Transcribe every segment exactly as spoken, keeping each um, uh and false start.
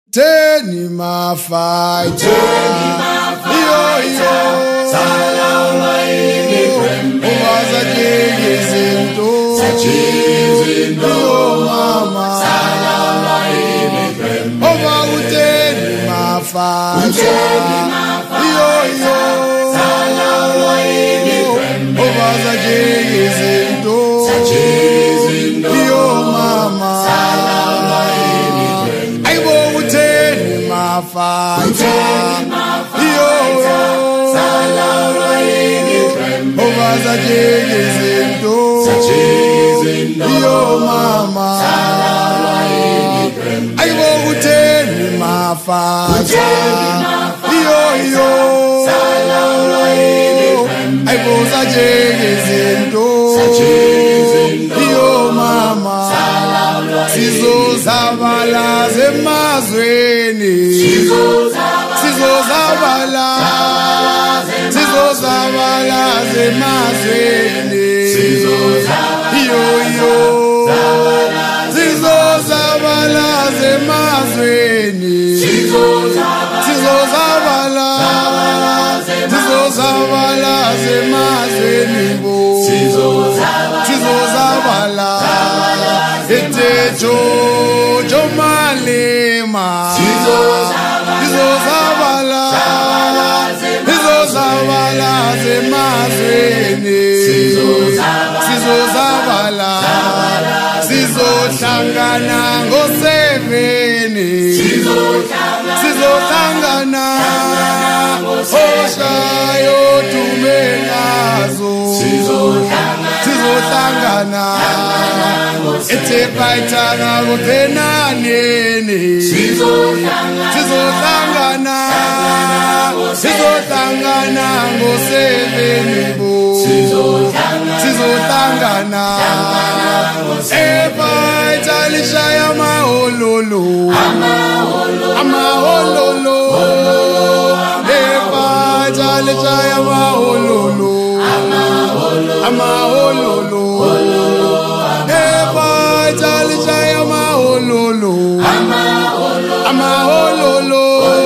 Teni mafighter, yo yo, Salama ini krembe, uwaza jigizinto, sachizindo, mama, salama ini krembe, ova uteni mafighter, yo yo, salama ini krembe, uwaza jigizinto, sachizindo, yo mama, salama ini krembe, aibo uteni mafighter, yo yo, salama ini krembe, uwaza jigizinto, sachizindo, yo mama, salama ini krembe, aibo uteni mafighter, yo yo, salama ini krembe, aibo sajigizinto, sachizindo, yo mama, sizozabala zemazweni, sizozabala, sizozabala zemazweni, yo yo, sizozabala zemazweni, sizozabala, sizozabala zemazweni bo, sizozabala, etejo jomalema, sizozabala, sizozabala zemazweni, sizozabala, sizohlangana ngoseveni, sizohlangana oshayo tumenazo, sizohlangana etepaitana kutenaneni, sizohlangana sizohlangana ngoseveni bo, sizohlangana epaitalisha mahololo, amahololo, epaitalisha mahololo, amahololo, epaitalisha mahololo, amahololo,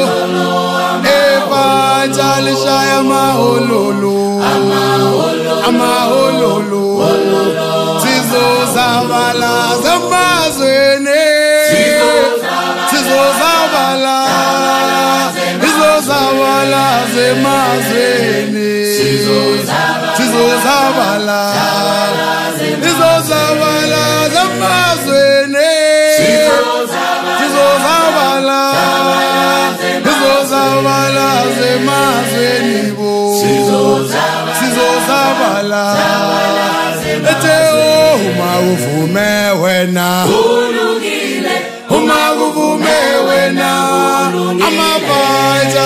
epaitalisha mahololo, amahololo, sizozabala zamazweni, sizozabala, sizozabala zemazweni, sizozabala, sizozabala zamazweni, sizozabala, sizozabala zemazweni bo, sizozabala, ete uma uvume wena, uma uvume wena, amabhaja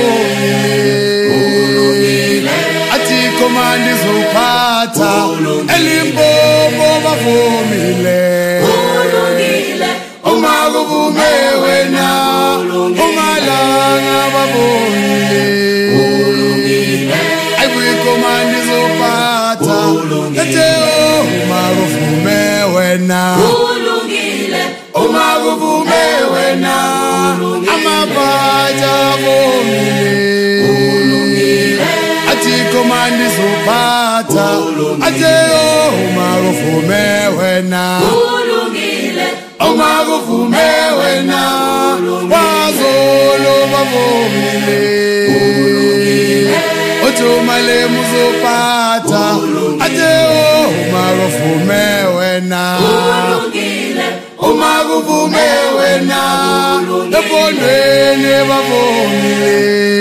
vumile, ati komandi zophatha, elimpopo bavumile, uma uvume wena, umalanga bavumile, komandi zophatha, ete uma uvume wena, uma uvume wena, amabhaja vumile, ati komandi zophatha, ate uma uvume wena, uma uvume wena, wazolo bavumile, otomale muzopata, ate uma uvume wena, uma uvume wena, ebondweni bavumile,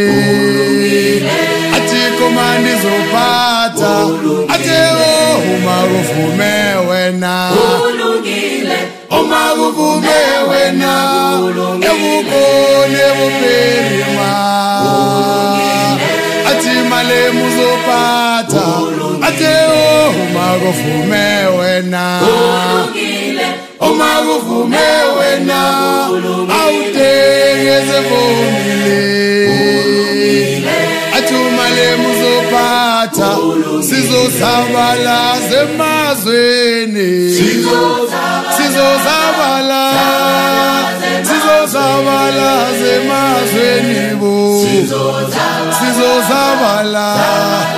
ati komandi zopata, ate uma uvume wena, uma uvume wena, ebubone buperima, ati male muzopata, ate uma uvume wena, uma uvume wena, awutengeze vumile, ati male muzopata, sizozabala zemazweni, sizozabala, sizozabala sizosabala zemazweni bo sizosabala